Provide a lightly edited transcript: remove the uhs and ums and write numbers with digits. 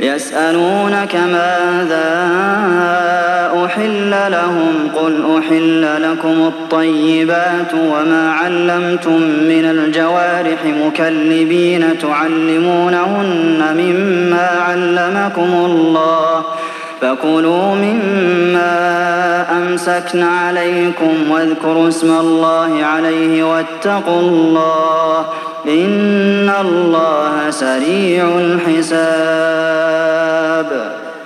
يسألونك ماذا أحل لهم قل أحل لكم الطيبات وما علمتم من الجوارح مكلبين تعلمونهن مما علمكم الله فكلوا مما أمسكن عليكم واذكروا اسم الله عليه واتقوا الله إن الله سريع الحساب